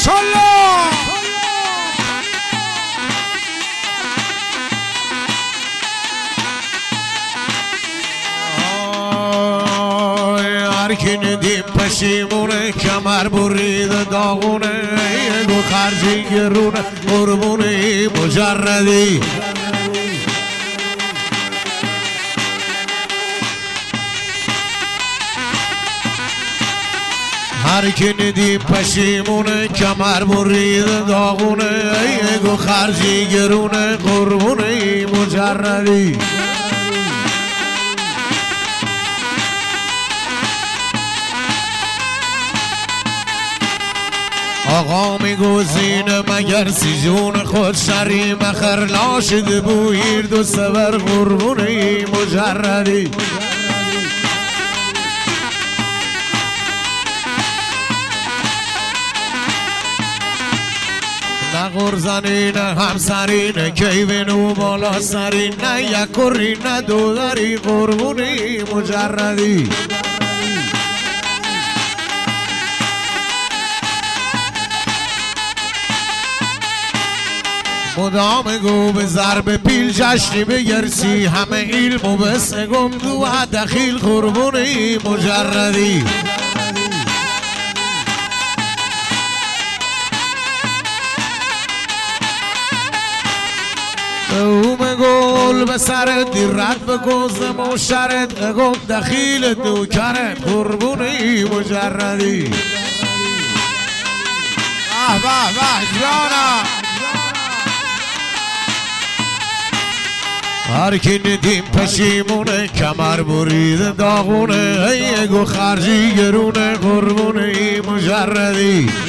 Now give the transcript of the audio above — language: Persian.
ماشالله. هر کی ندیم پشیمونه کمر برید داغونه یگو خرجی گرونه قربونه مجردی هر کی ندیم پشیمونه کمر برید داغونه یگو خرجی گرونه قربونه مجردی آقا میگوزین مگر سیجون خود شری مخر لاشد بویر دو سور قربونه مجردی نه غرزنی نه همسری نه کیوین و بالا سری نه یک کری نه دو دری قربونه مجردی مدام گو به ضرب پیل جشنی بگرسی همه علم و بس گم دو دخیل قربونی مجردی او مگول به سرت دی رد بگوزم و شرط نگم دخیل دو کرد قربونی مجردی به به به جانا هر کی ندیم پشیمونه کمر برید داغونه یگو خرجی گرونه قربونه مجردی